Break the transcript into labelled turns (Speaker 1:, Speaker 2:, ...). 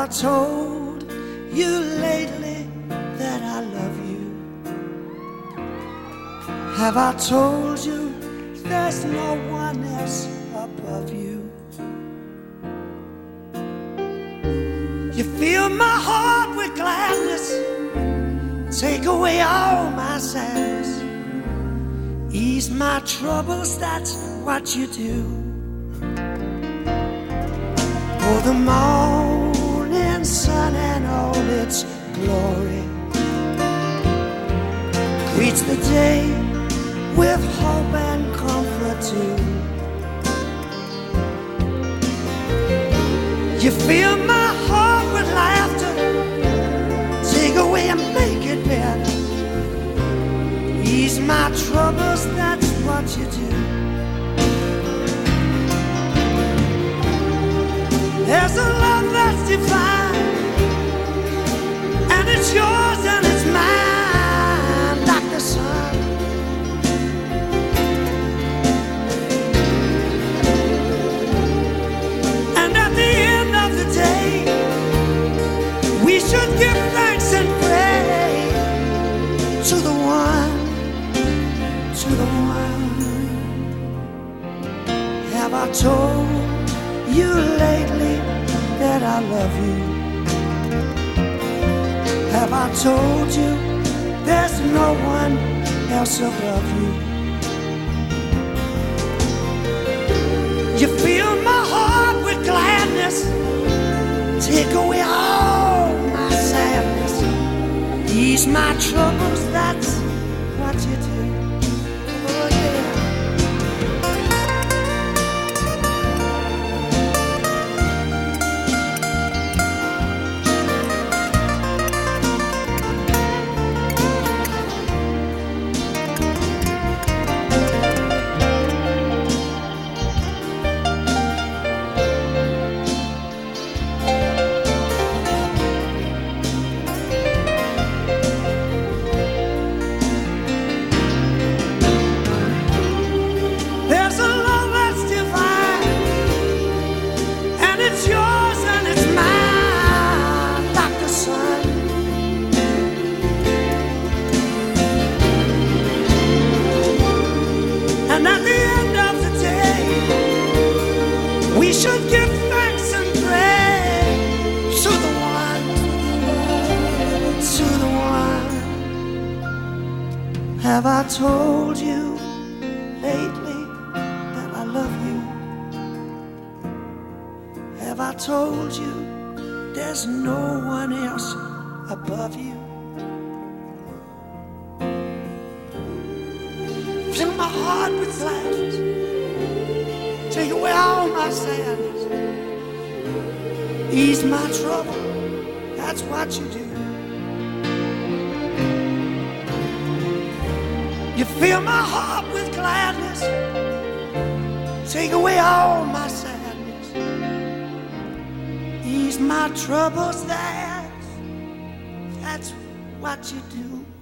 Speaker 1: I told you lately that I love you? Have I told you there's no one else above you? You fill my heart with gladness, take away all my sadness, ease my troubles, that's what you do. Oh, the morning sun and all its glory greets the day with hope and comfort too. You fill my heart with laughter, take away and make it better, ease my troubles, that's what you do. There's a love that's divine, and it's yours and it's mine, like the sun. And at the end of the day, we should give thanks and pray to the one, to the one. Have I told you lately that I love you? Have I told you there's no one else above you? You fill my heart with gladness, take away all my sadness, ease my troubles, that's what you do. Oh yeah. It's yours and it's mine, like the sun. And at the end of the day, we should give thanks and pray to the one, to the one. Have I told you lately that I love you? Have I told you there's no one else above you? Fill my heart with gladness, take away all my sadness, ease my trouble, that's what you do. You fill my heart with gladness, take away all my sadness, ease my troubles, that's what you do.